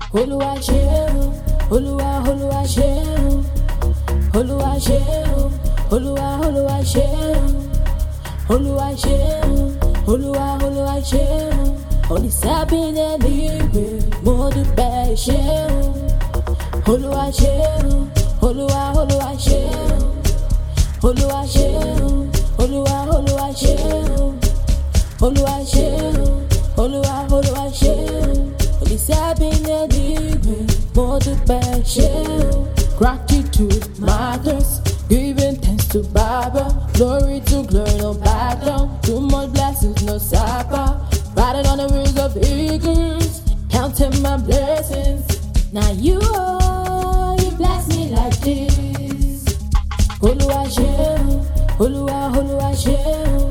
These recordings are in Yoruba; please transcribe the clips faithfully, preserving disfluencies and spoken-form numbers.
Olúwa ṣeun, Olúwa Olúwa ṣeun, Olúwa ṣeun, Olúwa Olúwa ṣeun, Olúwa ṣeun, Olúwa Olúwa ṣeun, oníṣẹ́bílẹ̀ nígbè mo dúpẹ́ ṣeun. Olúwa ṣeun, Olúwa Olúwa ṣeun, Olúwa ṣeun, Olúwa Olúwa ṣeun, Olúwa ṣeun, Olúwa Olúwa ṣeun, oníṣẹ́bílẹ̀ nígbè mo dúpẹ́ ṣeun. Gratitude matters, giving thanks to Baba, glory to glory, no back down. Too much blessings, no supper. Riding on the wings of eagles, counting my blessings. Now you, oh, you bless me like this. Olúwa ṣeun, Olúwa Olúwa ṣeun,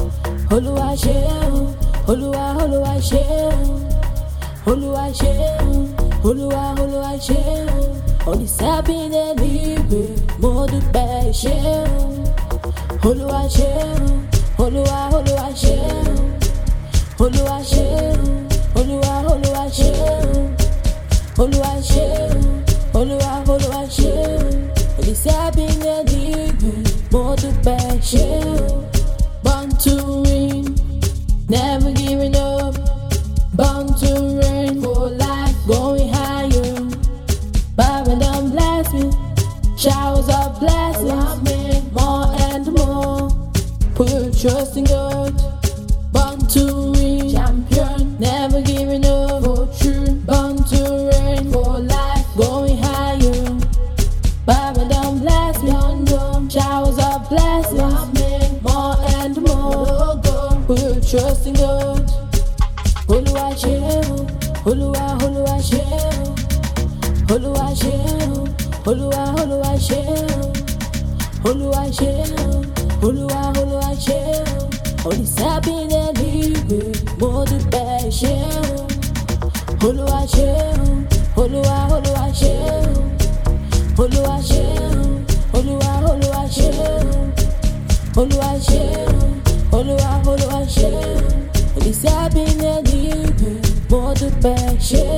Olúwa ṣeun, Olúwa Olúwa ṣeun, Olúwa ṣeun, Olúwa Olúwa ṣeun, oníṣẹ́bílẹ̀ nígbè mo dúpẹ́ ṣeun. Olúwa ṣeun, Olúwa Olúwa ṣeun, Olúwa ṣeun, Olúwa Olúwa ṣeun, Olúwa ṣeun, Olúwa Olúwa ṣeun, oníṣẹ́bílẹ̀ nígbè mo dúpẹ́ ṣeun. Born to win, never giving up. Born to reign, for life going higher. Baba done bless me, showers of blessings, me more and more. Put your trust in God. Born to win, champion, never giving up. For true, born to reign, for life going higher. Baba done bless me, showers of blessings, me more and more. Put your trust in God. Olúwa ṣeun, Olúwa Olúwa ṣeun, Olúwa ṣeun, Olúwa Olúwa ṣeun, Olúwa ṣeun, Olúwa Olúwa ṣeun, oníṣẹ́bílẹ̀ nígbè mo dúpẹ́ ṣeun. Olúwa ṣeun, Olúwa Olúwa ṣeun, Olúwa ṣeun, Olúwa Olúwa ṣeun, Olúwa ṣeun, Olúwa Olúwa ṣeun, oníṣẹ́bílẹ̀ nígbè mo dúpẹ́ ṣeun.